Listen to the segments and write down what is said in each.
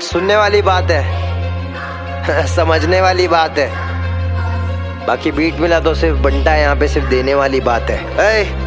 सुनने वाली बात है समझने वाली बात है। बाकी बीट मिला तो सिर्फ बंटा है, यहाँ पे सिर्फ देने वाली बात है।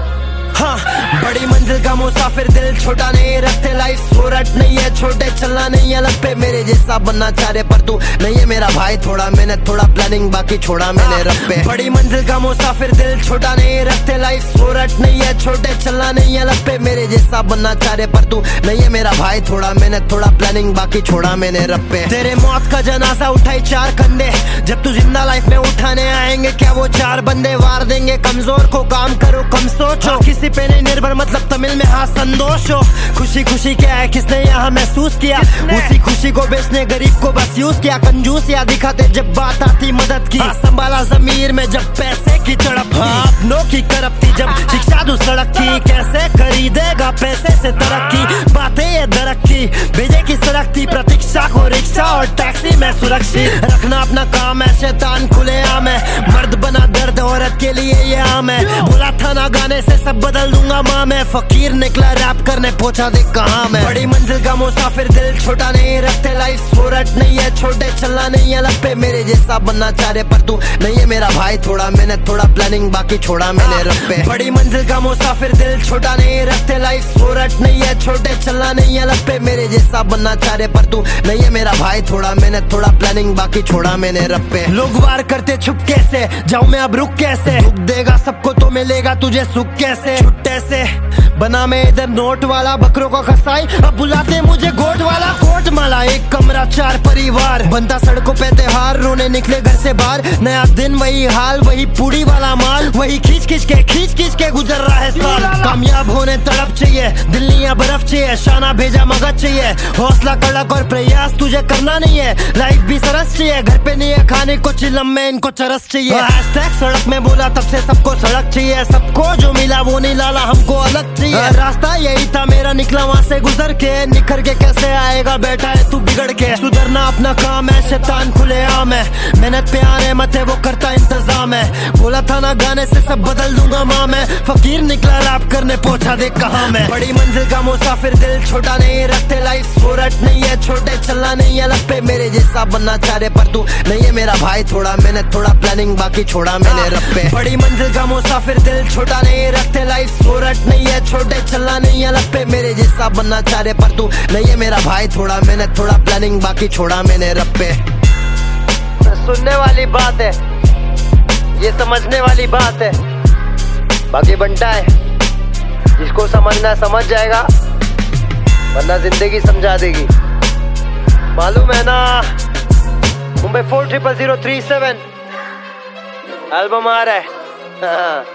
हाँ, बड़ी मंजिल का मुसाफिर दिल छोटा नहीं रखते, लाइफ सोरठ नहीं है, छोटे चलना नहीं है लग पे, मेरे जैसा बनना चाह रहे पर तू नहीं है मेरा भाई, थोड़ा मेहनत थोड़ा प्लानिंग बाकी छोड़ा मैंने रब पे। बड़ी मंजिल का मुसाफिर दिल छोटा नहीं रखते, लाइफ सोरठ नहीं है, छोटे चलना नहीं है लग पे, मेरे जैसा बनना चाह रहे पर तू नहीं है मेरा भाई, थोड़ा मेहनत थोड़ा प्लानिंग बाकी छोड़ा मैंने रब पे। तेरे मौत का जनाजा उठाई 4 कंधे, जब तू जिंदा लाइफ में उठाने आएंगे क्या वो 4 बंदे वार देंगे, कमजोर को काम करो कम सोचो, किसी पे नहीं निर्भर मतलब तमिल में हाँ संतोष हो। खुशी खुशी क्या है किसने यहाँ महसूस किया, उसी खुशी को बेचने गरीब को बस यूज किया, कंजूस या दिखाते जब बात आती मदद की, संभाला जमीर में जब पैसे की तड़प, अपनों की करप्ती जब शिक्षा दू सड़क की, कैसे खरीदेगा पैसे से तरक्की, बातें ये दरक की भेजे की सड़क थी, प्रतीक्षा को रिक्शा और टैक्सी में सुरक्षित रखना अपना काम है, शैतान खुले आम है, मर्द बना दर्द औरत के लिए ये आम है, बोला था ना गाने से सब बदल दूंगा माँ मैं, फकीर निकला रैप करने पहुंचा दे कहाँ मैं। बड़ी मंजिल का मुसाफिर दिल छोटा नहीं रखते, लाइफ सोरठ नहीं है, छोटे चलना नहीं है लग पे, मेरे जैसा बनना चाह रहे पर तू नहीं है मेरा भाई, थोड़ा मेहनत थोड़ा प्लानिंग बाकी छोड़ा मैंने रब पे। बड़ी मंजिल का मुसाफिर दिल छोटा नहीं रखते, लाइफ सोरठ नहीं है, छोटे चलना नहीं है लग पे, मेरे जैसा बनना चाह रहे पर तू नहीं है मेरा भाई, थोड़ा मेहनत थोड़ा प्लानिंग बाकी छोड़ा मैंने रब पे। लोग वार करते छुप कैसे जाऊं मैं अब रुक कैसे, दुख देगा सबको तो मिलेगा तुझे सुख कैसे, छुट्टे से बना मैं इधर नोट वाला, बकरों का खसाई अब बुलाते मुझे गोट वाला, कोट माला 1 कमरा 4 परिवार, बनता सड़कों पे त्योहार, रोने निकले घर से बाहर, नया दिन वही हाल, वही पूड़ी वाला माल, वही खींच खींच के गुजर रहा है साल, कामयाब होने तड़प चाहिए, दिल नहीं है बर्फ चाहिए, शाना भेजा मगज चाहिए, हौसला कड़क और प्रयास तुझे करना नहीं है, लाइफ भी सरस चाहिए, घर पे नहीं है खाने को चिलम में इनको चरस चाहिए, सड़क में बोला तब से सबको सड़क चाहिए, सबको जो मिला वो नहीं लाला हमको अलग चाहिए, रास्ता यही था मेरा निकला वहाँ से गुजर के, निखर के कैसे आएगा बेटा है तू बिगड़ के, सुधरना अपना काम है, शैतान खुले आम है, मेहनत पे आने मत है वो करता इंतजाम है, बोला था ना गाने से सब बदल दूंगा माँ मैं, फकीर निकला रैप करने पहुंचा दे कहाँ मैं। बड़ी मंजिल का मुसाफिर दिल छोटा नहीं रखते, लाइफ सोरठ नहीं है, छोटे चलना नहीं है लग पे, मेरे जैसा बनना चाह रहे पर तू नहीं है मेरा भाई, थोड़ा मेहनत थोड़ा प्लानिंग बाकी छोड़ा मैंने रब पे। बड़ी मंजिल का मुसाफिर दिल छोटा नहीं रखते, लाइफ सोरठ नहीं है, छोटे चलना नहीं है लग पे, मेरे जैसा बनना चाह रहे पर तू नहीं है मेरा भाई, थोड़ा मेहनत थोड़ा प्लानिंग बाकी छोड़ा मैंने रब पे। सुनने वाली बात है, ये समझने वाली बात है, बाकी बंटा है, जिसको समझना है समझ जाएगा, वरना जिंदगी समझा देगी। मालूम है ना मुंबई 400037 एल्बम आ रहा है